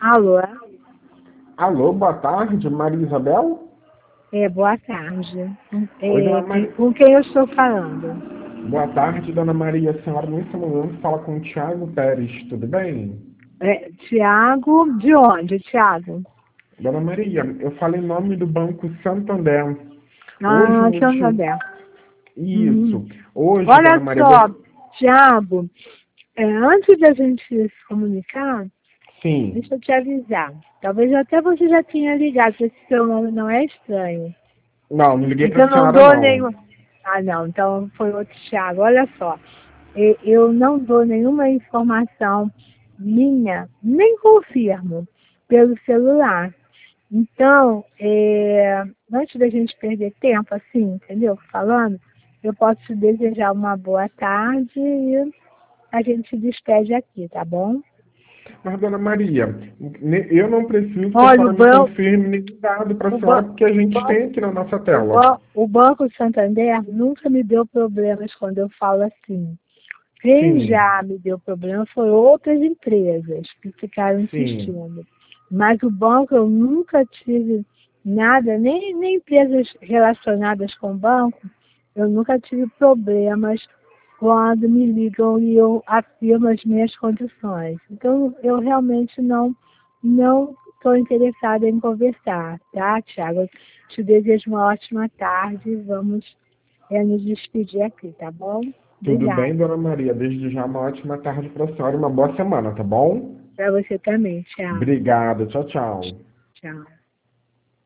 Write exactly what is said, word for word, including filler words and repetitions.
Alô? Alô, boa tarde, Maria Isabel? É, boa tarde. Oi, É, dona que- Maria. com quem eu estou falando? Boa tarde, dona Maria. A senhora nesse momento fala com o Tiago Pérez, tudo bem? É, Tiago, de onde, Tiago? Dona Maria, eu falo em nome do Banco Santander. Hoje o Ah, motivo... Santander. Hum. Isso. Hoje, dona Olha Maria, só, você... Tiago, é, antes da gente se comunicar, Sim. deixa eu te avisar. Talvez até você já tenha ligado, porque esse seu nome não é estranho. Não, não liguei É que pra eu não senhora, dou não. nenhum. Ah, não, então foi outro Thiago. Olha só, e- eu não dou nenhuma informação minha, nem confirmo, pelo celular. Então, é, antes da gente perder tempo, assim, entendeu? Falando, eu posso te desejar uma boa tarde e a gente se despede aqui, tá bom? Mas, dona Maria, ne- eu não preciso que a Olha, o senhora me banco. confirme nenhum dado para a O, senhora, ban porque a o, gente ban tem aqui na nossa o, tela. ban o Banco Santander nunca me deu problemas quando eu falo assim. Quem Sim, já me deu problema foi outras empresas que ficaram sim. insistindo. Mas o banco eu nunca tive nada, nem, nem empresas relacionadas com o banco, eu nunca tive problemas quando me ligam e eu afirmo as minhas condições. Então eu realmente não não estou interessada em conversar, tá, Thiago? Te desejo uma ótima tarde. Vamos é, nos despedir aqui, tá bom? Tudo bem, Obrigada. dona Maria? Desde já uma ótima tarde para a senhora e uma boa semana, tá bom? Para você também. Tchau. Obrigado. Tchau, tchau. Tchau.